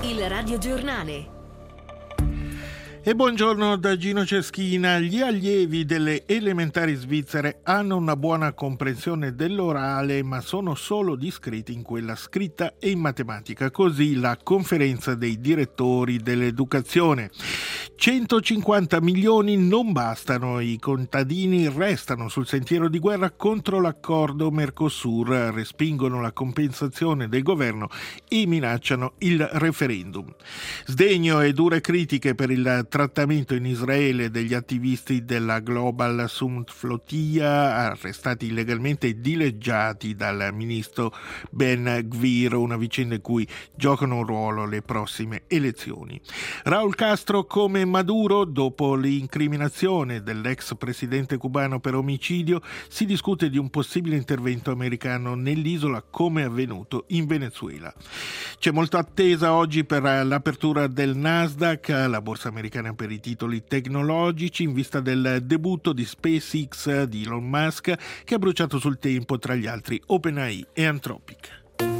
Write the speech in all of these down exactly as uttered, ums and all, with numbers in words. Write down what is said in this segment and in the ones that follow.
Il radiogiornale. E buongiorno da Gino Ceschina. Gli allievi delle elementari svizzere hanno una buona comprensione dell'orale, ma sono solo discreti in quella scritta e in matematica. Così la conferenza dei direttori dell'educazione. centocinquanta milioni non bastano. I contadini restano sul sentiero di guerra contro l'accordo Mercosur, respingono la compensazione del governo e minacciano il referendum. Sdegno e dure critiche per il trattamento in Israele degli attivisti della Global Summit Flotilla arrestati illegalmente e dileggiati dal ministro Ben Gvir, una vicenda in cui giocano un ruolo le prossime elezioni. Raúl Castro come Maduro, dopo l'incriminazione dell'ex presidente cubano per omicidio, si discute di un possibile intervento americano nell'isola come avvenuto in Venezuela. C'è molta attesa oggi per l'apertura del Nasdaq, la borsa americana per i titoli tecnologici, in vista del debutto di SpaceX di Elon Musk, che ha bruciato sul tempo tra gli altri OpenAI e Anthropic.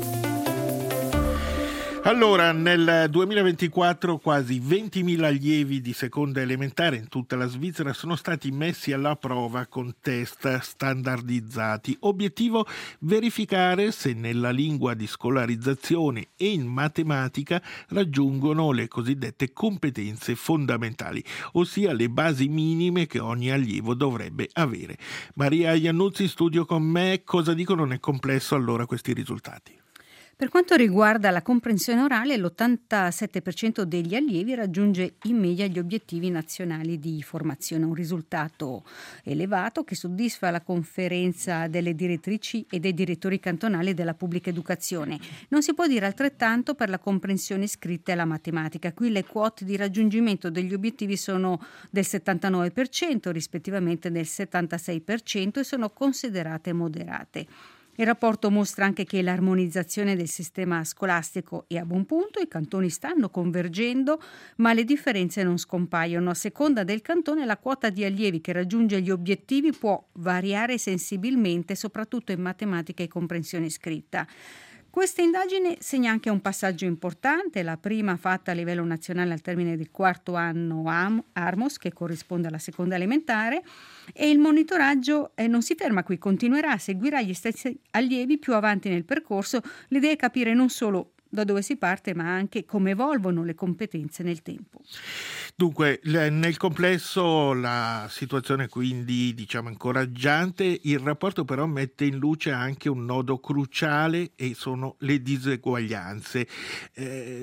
Allora, nel duemilaventiquattro quasi ventimila allievi di seconda elementare in tutta la Svizzera sono stati messi alla prova con test standardizzati. Obiettivo: verificare se nella lingua di scolarizzazione e in matematica raggiungono le cosiddette competenze fondamentali, ossia le basi minime che ogni allievo dovrebbe avere. Maria Iannuzzi in studio con me. Cosa dicono nel complesso allora questi risultati? Per quanto riguarda la comprensione orale, l'ottantasette per cento degli allievi raggiunge in media gli obiettivi nazionali di formazione, un risultato elevato che soddisfa la conferenza delle direttrici e dei direttori cantonali della pubblica educazione. Non si può dire altrettanto per la comprensione scritta e la matematica. Qui le quote di raggiungimento degli obiettivi sono del settantanove per cento, rispettivamente del settantasei per cento, e sono considerate moderate. Il rapporto mostra anche che l'armonizzazione del sistema scolastico è a buon punto, i cantoni stanno convergendo, ma le differenze non scompaiono. A seconda del cantone, la quota di allievi che raggiunge gli obiettivi può variare sensibilmente, soprattutto in matematica e comprensione scritta. Questa indagine segna anche un passaggio importante, la prima fatta a livello nazionale al termine del quarto anno Armos, che corrisponde alla seconda elementare, e il monitoraggio eh, non si ferma qui, continuerà, seguirà gli stessi allievi più avanti nel percorso. L'idea è capire non solo da dove si parte, ma anche come evolvono le competenze nel tempo. Dunque, nel complesso la situazione quindi diciamo incoraggiante. Il rapporto però mette in luce anche un nodo cruciale e sono le diseguaglianze. Eh,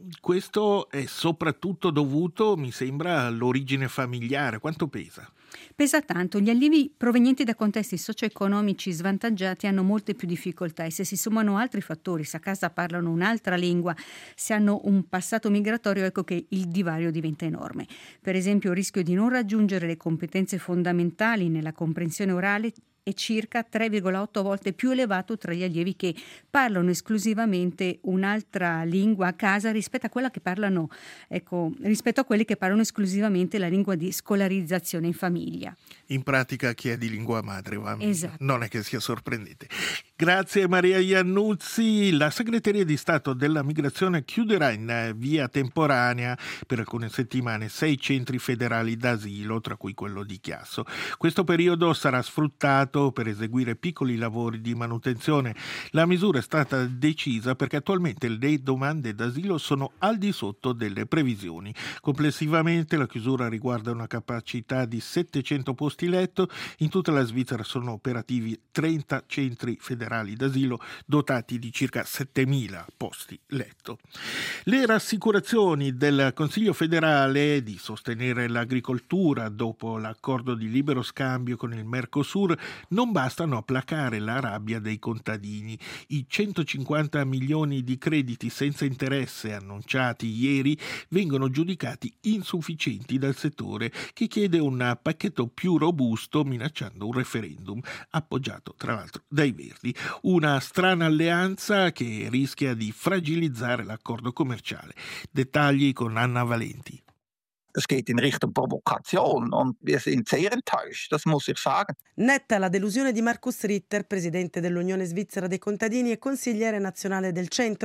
questo è soprattutto dovuto, mi sembra, all'origine familiare. Quanto pesa? Pesa tanto. Gli allievi provenienti da contesti socio-economici svantaggiati hanno molte più difficoltà, e se si sommano altri fattori, se a casa parlano un'altra lingua, se hanno un passato migratorio, ecco che il divario diventa enorme. Per esempio, il rischio di non raggiungere le competenze fondamentali nella comprensione orale è circa tre virgola otto volte più elevato tra gli allievi che parlano esclusivamente un'altra lingua a casa rispetto a quella che parlano, ecco, rispetto a quelli che parlano esclusivamente la lingua di scolarizzazione in famiglia. In pratica chi è di lingua madre, va? Esatto. Non è che sia sorprendente. Grazie Maria Iannuzzi. La Segreteria di Stato della Migrazione chiuderà in via temporanea per alcune settimane sei centri federali d'asilo, tra cui quello di Chiasso. Questo periodo sarà sfruttato per eseguire piccoli lavori di manutenzione. La misura è stata decisa perché attualmente le domande d'asilo sono al di sotto delle previsioni. Complessivamente la chiusura riguarda una capacità di settecento posti letto. In tutta la Svizzera sono operativi trenta centri federali d'asilo dotati di circa settemila posti letto. Le rassicurazioni del Consiglio federale di sostenere l'agricoltura dopo l'accordo di libero scambio con il Mercosur non bastano a placare la rabbia dei contadini. I centocinquanta milioni di crediti senza interesse annunciati ieri vengono giudicati insufficienti dal settore, che chiede un pacchetto più robusto, minacciando un referendum appoggiato tra l'altro dai Verdi. Una strana alleanza che rischia di fragilizzare l'accordo commerciale. Dettagli con Anna Valenti. Es geht in Richtung Provokation und wir sind sehr enttäuscht, das muss ich sagen. Netta la delusione di Markus Ritter, presidente dell'Unione Svizzera dei Contadini e consigliere nazionale del centro,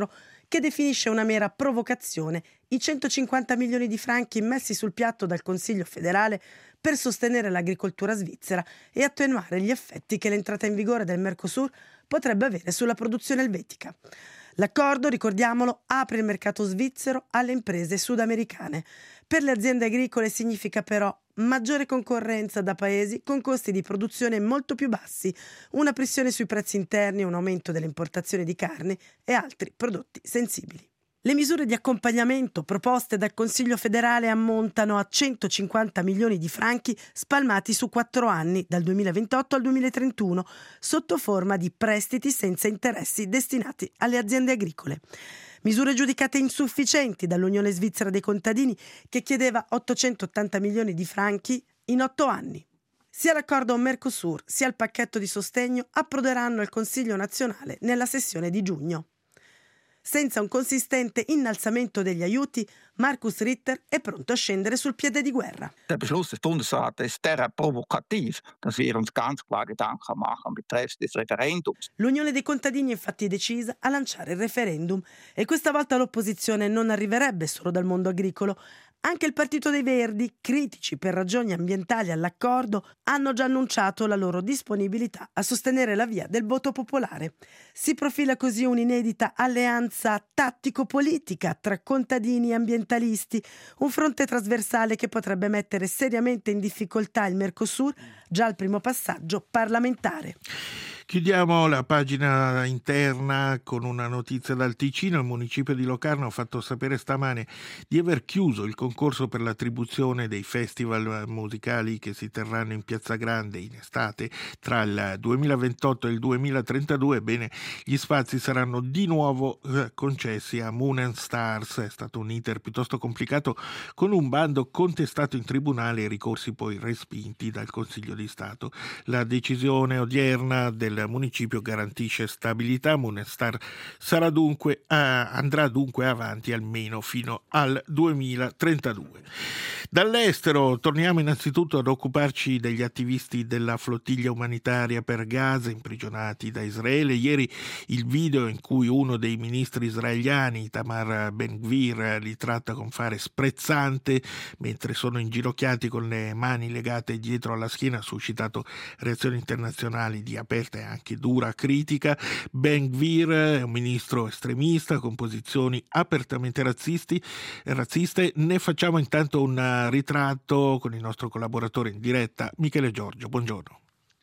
che definisce una mera provocazione i centocinquanta milioni di franchi messi sul piatto dal Consiglio federale per sostenere l'agricoltura svizzera e attenuare gli effetti che l'entrata in vigore del Mercosur potrebbe avere sulla produzione elvetica. L'accordo, ricordiamolo, apre il mercato svizzero alle imprese sudamericane. Per le aziende agricole significa però maggiore concorrenza da paesi con costi di produzione molto più bassi, una pressione sui prezzi interni, un aumento delle importazioni di carne e altri prodotti sensibili. Le misure di accompagnamento proposte dal Consiglio federale ammontano a centocinquanta milioni di franchi spalmati su quattro anni, dal duemilaventotto al duemilatrentuno, sotto forma di prestiti senza interessi destinati alle aziende agricole. Misure giudicate insufficienti dall'Unione Svizzera dei Contadini, che chiedeva ottocentottanta milioni di franchi in otto anni. Sia l'accordo Mercosur sia il pacchetto di sostegno approderanno al Consiglio nazionale nella sessione di giugno. Senza un consistente innalzamento degli aiuti, Markus Ritter è pronto a scendere sul piede di guerra. Der Beschluss des Bundesrates ist derart provokativ, dass wir uns ganz klar Gedanken machen betreffs des Referendums. L'Unione dei Contadini è infatti decisa a lanciare il referendum e questa volta l'opposizione non arriverebbe solo dal mondo agricolo. Anche il Partito dei Verdi, critici per ragioni ambientali all'accordo, hanno già annunciato la loro disponibilità a sostenere la via del voto popolare. Si profila così un'inedita alleanza tattico-politica tra contadini e ambientalisti, un fronte trasversale che potrebbe mettere seriamente in difficoltà il Mercosur già al primo passaggio parlamentare. Chiudiamo la pagina interna con una notizia dal Ticino. Il municipio di Locarno ha fatto sapere stamane di aver chiuso il concorso per l'attribuzione dei festival musicali che si terranno in Piazza Grande in estate tra il duemilaventotto e il duemilatrentadue. Ebbene, gli spazi saranno di nuovo eh, concessi a Moon and Stars. È stato un iter piuttosto complicato, con un bando contestato in tribunale e ricorsi poi respinti dal Consiglio di Stato. La decisione odierna del municipio garantisce stabilità. Moonstar sarà dunque, eh, andrà dunque avanti almeno fino al duemilatrentadue. Dall'estero torniamo innanzitutto ad occuparci degli attivisti della flottiglia umanitaria per Gaza imprigionati da Israele. Ieri il video in cui uno dei ministri israeliani, Itamar Ben-Gvir, li tratta con fare sprezzante mentre sono inginocchiati con le mani legate dietro alla schiena ha suscitato reazioni internazionali di aperta e anche dura critica. Ben-Gvir è un ministro estremista con posizioni apertamente razzisti, razziste. Ne facciamo intanto un ritratto con il nostro collaboratore in diretta, Michele Giorgio. Buongiorno.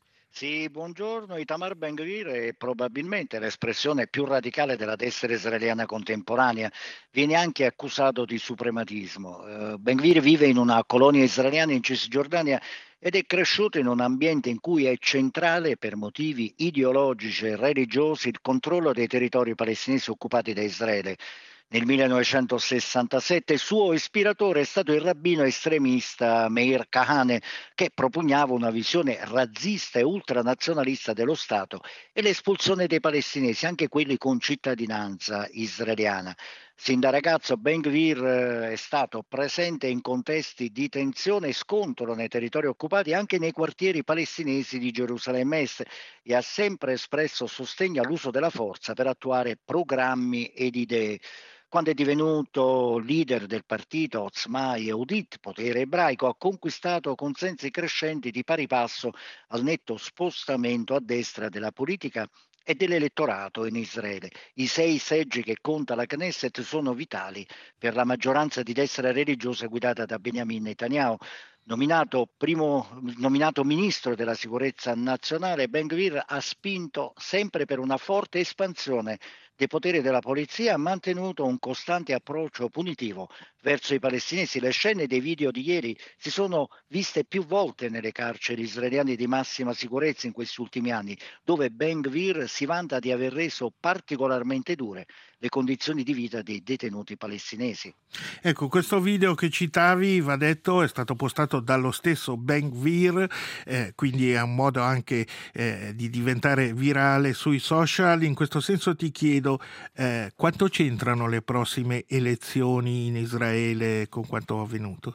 Sì, buongiorno. Itamar Ben-Gvir è probabilmente l'espressione più radicale della destra israeliana contemporanea. Viene anche accusato di suprematismo. Uh, Ben-Gvir vive in una colonia israeliana in Cisgiordania ed è cresciuto in un ambiente in cui è centrale per motivi ideologici e religiosi il controllo dei territori palestinesi occupati da Israele. Nel millenovecentosessantasette suo ispiratore è stato il rabbino estremista Meir Kahane, che propugnava una visione razzista e ultranazionalista dello Stato e l'espulsione dei palestinesi, anche quelli con cittadinanza israeliana. Sin da ragazzo Ben-Gvir è stato presente in contesti di tensione e scontro nei territori occupati, anche nei quartieri palestinesi di Gerusalemme Est, e ha sempre espresso sostegno all'uso della forza per attuare programmi ed idee. Quando è divenuto leader del partito Otzma Yehudit, potere ebraico, ha conquistato consensi crescenti di pari passo al netto spostamento a destra della politica e dell'elettorato in Israele. I sei seggi che conta la Knesset sono vitali per la maggioranza di destra religiosa guidata da Benjamin Netanyahu. Nominato, primo, nominato ministro della sicurezza nazionale, Ben-Gvir ha spinto sempre per una forte espansione dei poteri della polizia, ha mantenuto un costante approccio punitivo verso i palestinesi. Le scene dei video di ieri si sono viste più volte nelle carceri israeliane di massima sicurezza in questi ultimi anni, dove Ben-Gvir si vanta di aver reso particolarmente dure le condizioni di vita dei detenuti palestinesi. Ecco, questo video che citavi, va detto, è stato postato dallo stesso Ben-Gvir, eh, quindi è un modo anche eh, di diventare virale sui social. In questo senso ti chiedo eh, quanto c'entrano le prossime elezioni in Israele con quanto avvenuto?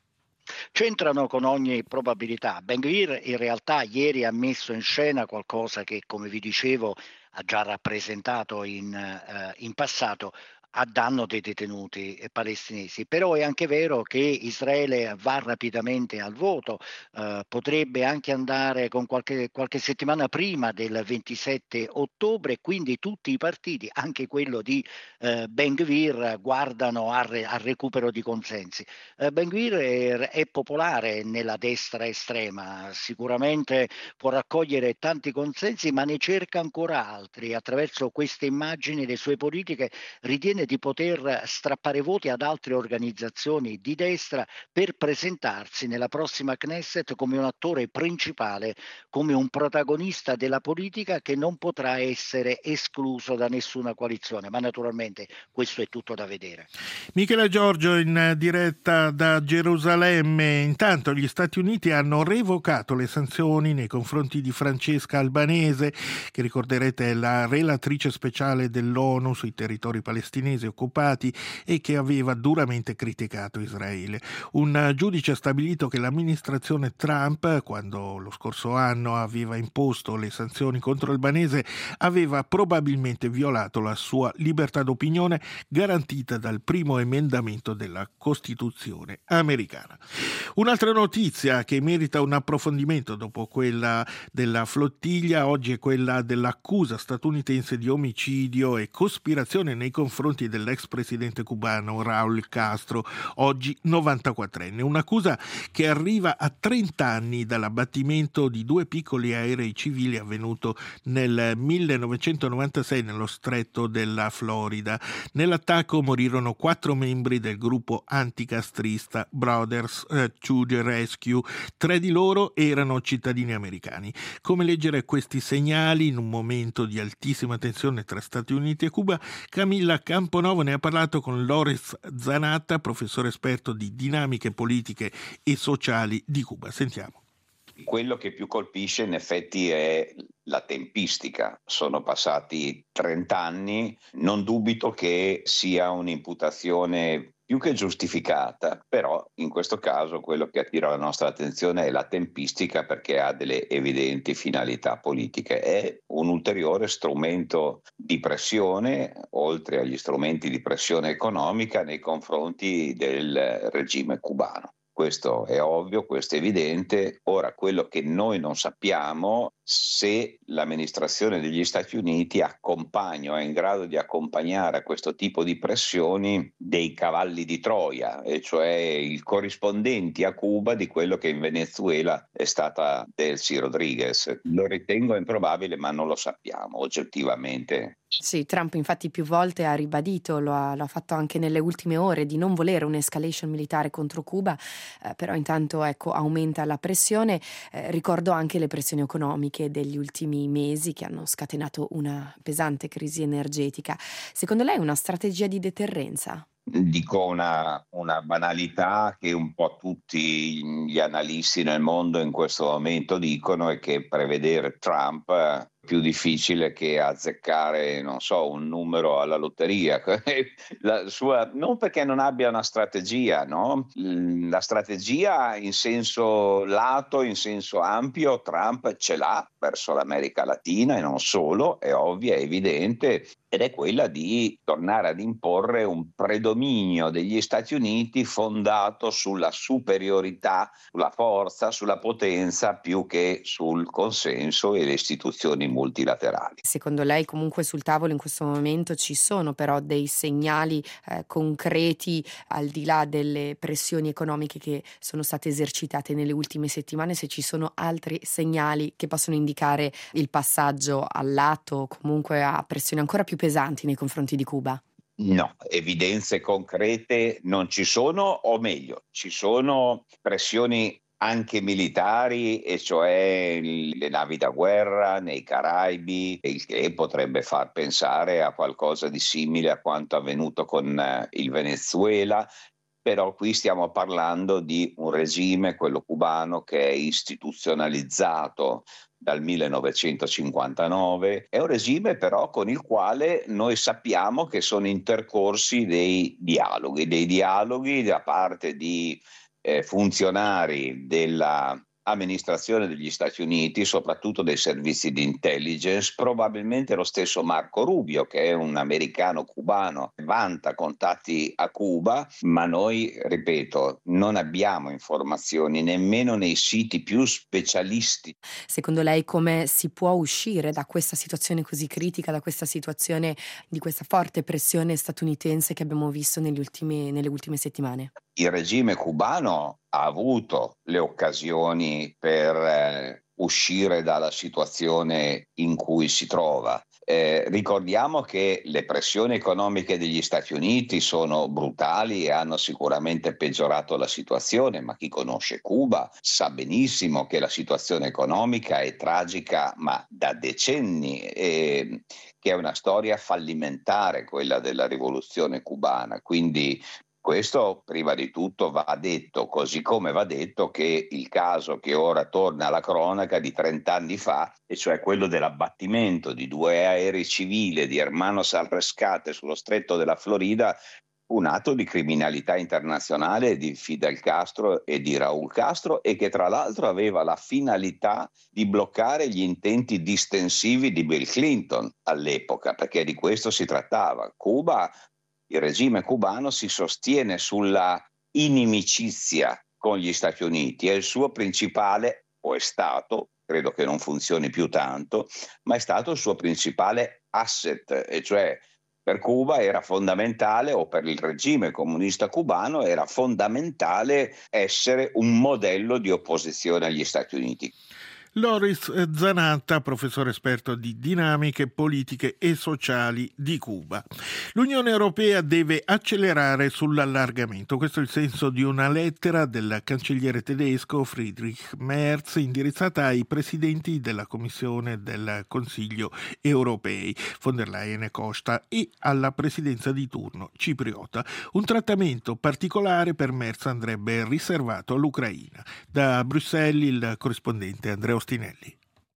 C'entrano con ogni probabilità. Ben-Gvir in realtà ieri ha messo in scena qualcosa che, come vi dicevo, ha già rappresentato in, uh, in passato. a danno dei detenuti palestinesi. Però è anche vero che Israele va rapidamente al voto, eh, potrebbe anche andare con qualche, qualche settimana prima del ventisette ottobre, quindi tutti i partiti, anche quello di eh, Ben Gvir, guardano al, re, al recupero di consensi. Eh, Ben Gvir è, è popolare nella destra estrema, sicuramente può raccogliere tanti consensi, ma ne cerca ancora altri. Attraverso queste immagini le sue politiche ritiene di poter strappare voti ad altre organizzazioni di destra per presentarsi nella prossima Knesset come un attore principale, come un protagonista della politica che non potrà essere escluso da nessuna coalizione, ma naturalmente questo è tutto da vedere. Michela Giorgio in diretta da Gerusalemme. Intanto gli Stati Uniti hanno revocato le sanzioni nei confronti di Francesca Albanese, che ricorderete è la relatrice speciale dell'ONU sui territori palestinesi occupati e che aveva duramente criticato Israele. Un giudice ha stabilito che l'amministrazione Trump, quando lo scorso anno aveva imposto le sanzioni contro Albanese, aveva probabilmente violato la sua libertà d'opinione garantita dal primo emendamento della Costituzione americana. Un'altra notizia che merita un approfondimento dopo quella della flottiglia oggi è quella dell'accusa statunitense di omicidio e cospirazione nei confronti dell'ex presidente cubano Raúl Castro, oggi novantaquattrenne. Un'accusa che arriva a trenta anni dall'abbattimento di due piccoli aerei civili avvenuto nel millenovecentonovantasei nello stretto della Florida. Nell'attacco morirono quattro membri del gruppo anticastrista Brothers to the Rescue. Tre di loro erano cittadini americani. Come leggere questi segnali in un momento di altissima tensione tra Stati Uniti e Cuba? Camilla Camponovo ne ha parlato con Loris Zanatta, professore esperto di dinamiche politiche e sociali di Cuba. Sentiamo. Quello che più colpisce in effetti è la tempistica. Sono passati trenta anni, non dubito che sia un'imputazione più che giustificata, però in questo caso quello che attira la nostra attenzione è la tempistica, perché ha delle evidenti finalità politiche. È un ulteriore strumento di pressione, oltre agli strumenti di pressione economica, nei confronti del regime cubano. Questo è ovvio, questo è evidente. Ora, quello che noi non sappiamo se l'amministrazione degli Stati Uniti accompagna o è in grado di accompagnare a questo tipo di pressioni dei cavalli di Troia, e cioè i corrispondenti a Cuba di quello che in Venezuela è stata Delcy Rodriguez. Lo ritengo improbabile, ma non lo sappiamo oggettivamente. Sì, Trump infatti più volte ha ribadito, lo ha, lo ha fatto anche nelle ultime ore, di non volere un'escalation militare contro Cuba, eh, però intanto ecco aumenta la pressione. Eh, ricordo anche le pressioni economiche degli ultimi mesi che hanno scatenato una pesante crisi energetica. Secondo lei è una strategia di deterrenza? Dico una, una banalità che un po' tutti gli analisti nel mondo in questo momento dicono, è che prevedere Trump è più difficile che azzeccare, non so, un numero alla lotteria. La sua, non perché non abbia una strategia, no? La strategia in senso lato, in senso ampio, Trump ce l'ha verso l'America Latina e non solo, è ovvia, è evidente, ed è quella di tornare ad imporre un predominio degli Stati Uniti fondato sulla superiorità, sulla forza, sulla potenza, più che sul consenso e le istituzioni multilaterali. Secondo lei comunque sul tavolo in questo momento ci sono però dei segnali eh, concreti, al di là delle pressioni economiche che sono state esercitate nelle ultime settimane, se ci sono altri segnali che possono indicare il passaggio al lato, comunque a pressioni ancora più pesanti nei confronti di Cuba? No, evidenze concrete non ci sono, o meglio, ci sono pressioni anche militari, e cioè le navi da guerra nei Caraibi, il che potrebbe far pensare a qualcosa di simile a quanto avvenuto con il Venezuela. Però qui stiamo parlando di un regime, quello cubano, che è istituzionalizzato dal millenovecentocinquantanove. È un regime però con il quale noi sappiamo che sono intercorsi dei dialoghi, dei dialoghi da parte di eh, funzionari della amministrazione degli Stati Uniti, soprattutto dei servizi di intelligence, probabilmente lo stesso Marco Rubio, che è un americano cubano, vanta contatti a Cuba, ma noi, ripeto, non abbiamo informazioni nemmeno nei siti più specialisti. Secondo lei come si può uscire da questa situazione così critica, da questa situazione di questa forte pressione statunitense che abbiamo visto negli ultimi, nelle ultime settimane? Il regime cubano ha avuto le occasioni per eh, uscire dalla situazione in cui si trova. Eh, ricordiamo che le pressioni economiche degli Stati Uniti sono brutali e hanno sicuramente peggiorato la situazione, ma chi conosce Cuba sa benissimo che la situazione economica è tragica, ma da decenni, e che è una storia fallimentare quella della rivoluzione cubana. Quindi questo prima di tutto va detto, così come va detto che il caso che ora torna alla cronaca di trent'anni fa, e cioè quello dell'abbattimento di due aerei civili di Hermanos al Rescate sullo stretto della Florida, un atto di criminalità internazionale di Fidel Castro e di Raúl Castro, e che tra l'altro aveva la finalità di bloccare gli intenti distensivi di Bill Clinton all'epoca, perché di questo si trattava. Cuba Il regime cubano si sostiene sulla inimicizia con gli Stati Uniti, è il suo principale, o è stato, credo che non funzioni più tanto, ma è stato il suo principale asset, e cioè per Cuba era fondamentale, o per il regime comunista cubano era fondamentale essere un modello di opposizione agli Stati Uniti. Loris Zanatta, professore esperto di dinamiche politiche e sociali di Cuba. L'Unione Europea deve accelerare sull'allargamento. Questo è il senso di una lettera del cancelliere tedesco Friedrich Merz indirizzata ai presidenti della Commissione e del Consiglio europei, von der Leyen e Costa, e alla presidenza di turno cipriota. Un trattamento particolare per Merz andrebbe riservato all'Ucraina. Da Bruxelles il corrispondente Andrea Ostinelli.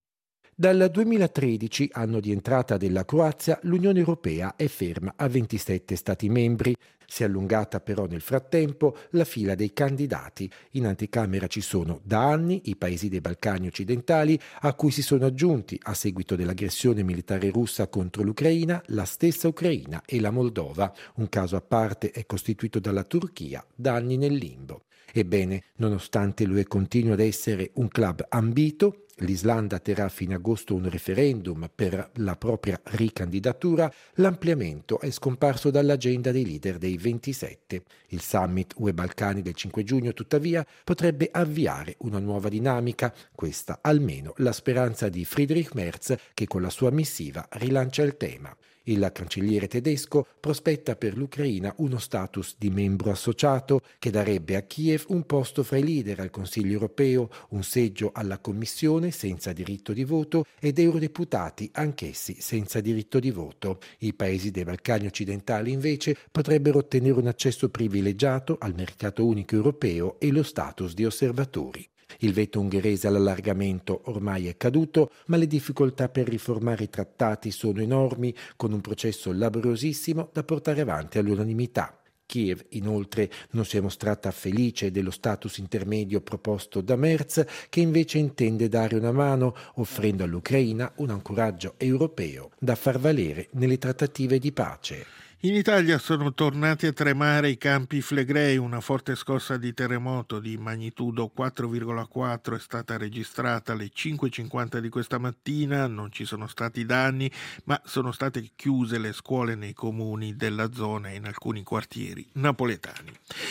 Dal duemilatredici, anno di entrata della Croazia, l'Unione Europea è ferma a ventisette Stati membri. Si è allungata però nel frattempo la fila dei candidati. In anticamera ci sono da anni i paesi dei Balcani occidentali, a cui si sono aggiunti, a seguito dell'aggressione militare russa contro l'Ucraina, la stessa Ucraina e la Moldova. Un caso a parte è costituito dalla Turchia, da anni nel limbo. Ebbene, nonostante l'U E continui ad essere un club ambito, l'Islanda terrà a fine agosto un referendum per la propria ricandidatura, l'ampliamento è scomparso dall'agenda dei leader dei ventisette. Il summit U E Balcani del cinque giugno, tuttavia, potrebbe avviare una nuova dinamica, questa almeno la speranza di Friedrich Merz, che con la sua missiva rilancia il tema. Il cancelliere tedesco prospetta per l'Ucraina uno status di membro associato che darebbe a Kiev un posto fra i leader al Consiglio europeo, un seggio alla Commissione senza diritto di voto ed eurodeputati anch'essi senza diritto di voto. I paesi dei Balcani occidentali invece potrebbero ottenere un accesso privilegiato al mercato unico europeo e lo status di osservatori. Il veto ungherese all'allargamento ormai è caduto, ma le difficoltà per riformare i trattati sono enormi, con un processo laboriosissimo da portare avanti all'unanimità. Kiev, inoltre, non si è mostrata felice dello status intermedio proposto da Merz, che invece intende dare una mano, offrendo all'Ucraina un ancoraggio europeo da far valere nelle trattative di pace. In Italia sono tornati a tremare i Campi Flegrei. Una forte scossa di terremoto di magnitudo quattro virgola quattro è stata registrata alle cinque e cinquanta di questa mattina. Non ci sono stati danni, ma sono state chiuse le scuole nei comuni della zona e in alcuni quartieri napoletani.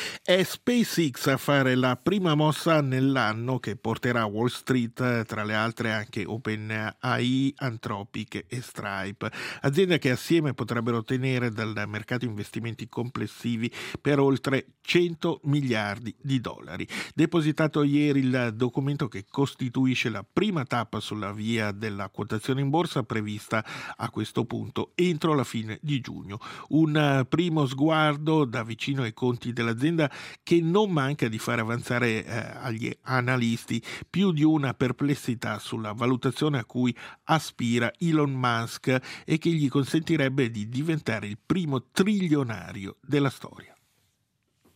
È SpaceX a fare la prima mossa nell'anno che porterà Wall Street, tra le altre anche OpenAI, Anthropic e Stripe, aziende che assieme potrebbero ottenere dal mercato investimenti complessivi per oltre cento miliardi di dollari. Depositato ieri il documento che costituisce la prima tappa sulla via della quotazione in borsa, prevista a questo punto entro la fine di giugno. Un primo sguardo da vicino ai conti dell'azienda che non manca di fare avanzare eh, agli analisti più di una perplessità sulla valutazione a cui aspira Elon Musk e che gli consentirebbe di diventare il primo trilionario della storia.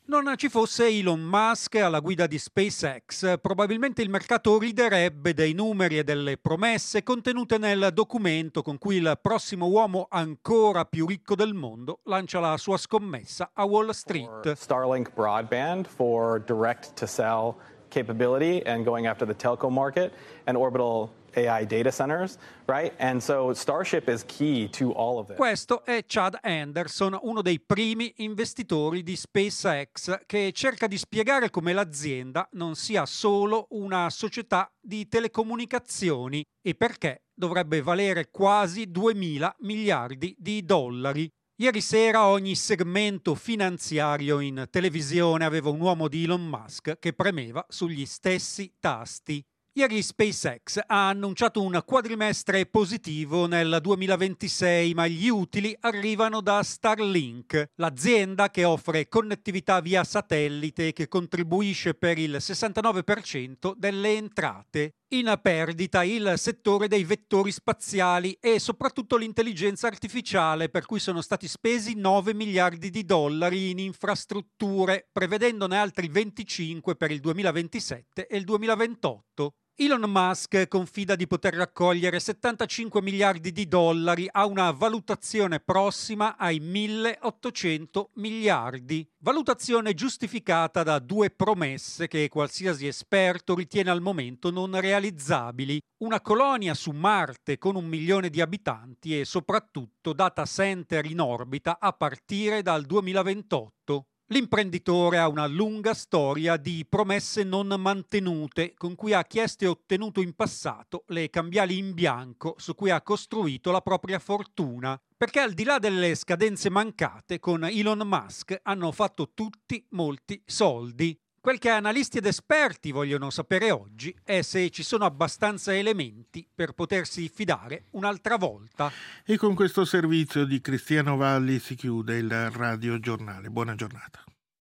Non ci fosse Elon Musk alla guida di SpaceX, probabilmente il mercato riderebbe dei numeri e delle promesse contenute nel documento con cui il prossimo uomo ancora più ricco del mondo lancia la sua scommessa a Wall Street. Starlink broadband for direct to cell capability and going after the telco market and orbital A I data centers, right? And so Starship is key to all of this. Questo è Chad Anderson, uno dei primi investitori di SpaceX, che cerca di spiegare come l'azienda non sia solo una società di telecomunicazioni e perché dovrebbe valere quasi duemila miliardi di dollari. Ieri sera ogni segmento finanziario in televisione aveva un uomo di Elon Musk che premeva sugli stessi tasti. Ieri SpaceX ha annunciato un quadrimestre positivo nel duemilaventisei, ma gli utili arrivano da Starlink, l'azienda che offre connettività via satellite e che contribuisce per il sessantanove per cento delle entrate. In perdita il settore dei vettori spaziali e soprattutto l'intelligenza artificiale, per cui sono stati spesi nove miliardi di dollari in infrastrutture, prevedendone altri venticinque per il duemilaventisette e il duemilaventotto. Elon Musk confida di poter raccogliere settantacinque miliardi di dollari a una valutazione prossima ai milleottocento miliardi. Valutazione giustificata da due promesse che qualsiasi esperto ritiene al momento non realizzabili. Una colonia su Marte con un milione di abitanti e soprattutto data center in orbita a partire dal duemilaventotto. L'imprenditore ha una lunga storia di promesse non mantenute, con cui ha chiesto e ottenuto in passato le cambiali in bianco su cui ha costruito la propria fortuna. Perché al di là delle scadenze mancate, con Elon Musk hanno fatto tutti molti soldi. Quel che analisti ed esperti vogliono sapere oggi è se ci sono abbastanza elementi per potersi fidare un'altra volta. E con questo servizio di Cristiano Valli si chiude il Radio Giornale. Buona giornata.